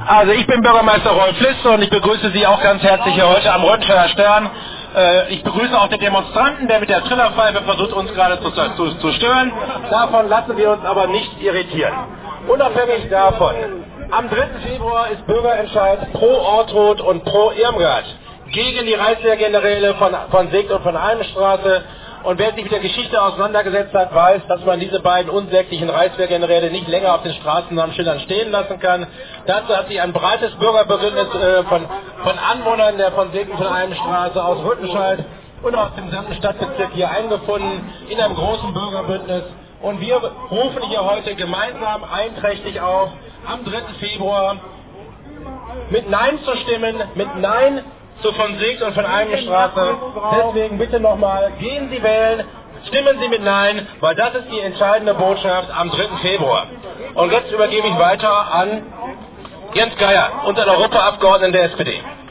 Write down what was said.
Also ich bin Bürgermeister Rolf Fliss und ich begrüße Sie auch ganz herzlich hier heute am Röttgenscheider Stern. Ich begrüße auch den Demonstranten, der mit der Trillerpfeife versucht, uns gerade zu stören. Davon lassen wir uns aber nicht irritieren. Unabhängig davon, am 3. Februar ist Bürgerentscheid pro Ortrot und pro Irmgard gegen die Reichswehrgeneräle von Seeckt und von Almenstraße. Und wer sich mit der Geschichte auseinandergesetzt hat, weiß, dass man diese beiden unsäglichen Reichswehrgeneräle nicht länger auf den Straßennamenschildern stehen lassen kann. Dazu hat sich ein breites Bürgerbündnis von Anwohnern der von Seeckt und von Almenstraße aus Rüttenscheid und aus dem gesamten Stadtbezirk hier eingefunden in einem großen Bürgerbündnis. Und wir rufen hier heute gemeinsam einträchtig auf, am 3. Februar mit Nein zu stimmen, mit Nein zu von Seeckt und von Almenstraße. Deswegen bitte nochmal, gehen Sie wählen, stimmen Sie mit Nein, weil das ist die entscheidende Botschaft am 3. Februar. Und jetzt übergebe ich weiter an Jens Geier, unseren Europaabgeordneten der SPD.